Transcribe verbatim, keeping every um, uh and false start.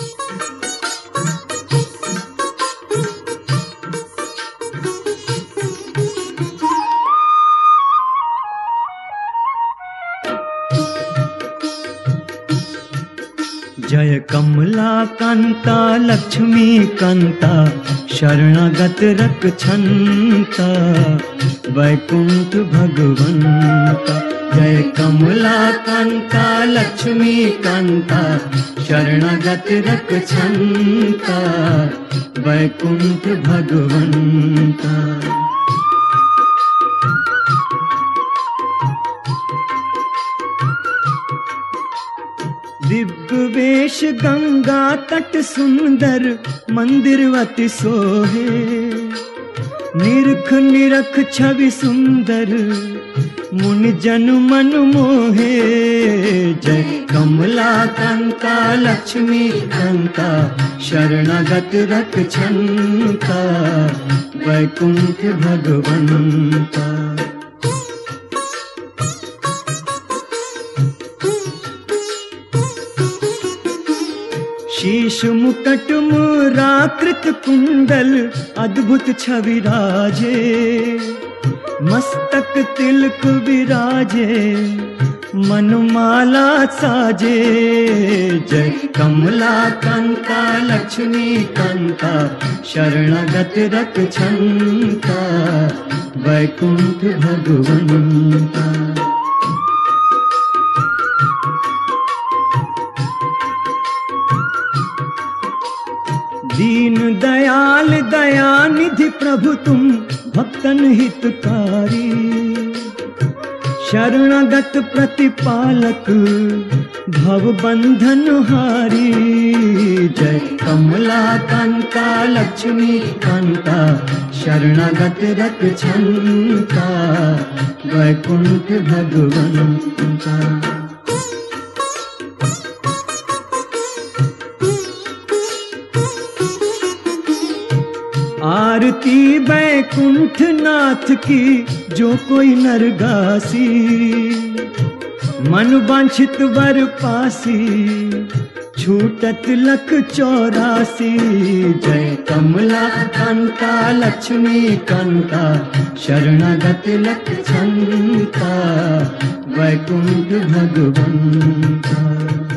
जय कमला कांता लक्ष्मी कांता शरणागत रक्षंता वैकुंठ भगवंता। जय कमला कांता लक्ष्मी कांता शरणागत रक्षंता वैकुंठ भगवंता। दिव्य वेश गंगा तट सुंदर मंदिरवती सोहे। निरख निरख छवि सुंदर मुनि जन मन मोहे। जय कमला कांता लक्ष्मी कांता शरणागत रक्षंता वैकुंठ भगवंता। शीश मुकुट मुराकृत कुंडल अद्भुत छवि राजे। मस्तक तिलक विराजे मनमाला साजे। जय कमला कांता लक्ष्मी कांता शरणागत रक्षंता वैकुंठ भगवंता। दीन दयाल दयानिधि प्रभु तुम भक्तन हितकारी। शरणागत प्रतिपालक भव बंधन हारी। जय कमला कांता लक्ष्मी कांता शरणागत रक्षंता वैकुंठ भगवंता। आरती वैकुंठ नाथ की जो कोई नरगासी। मन वांछित वर पासी छूटत लख चौरासी। जय कमला कांता लक्ष्मी कांता शरणागत रक्षंता वैकुंठ भगवंता।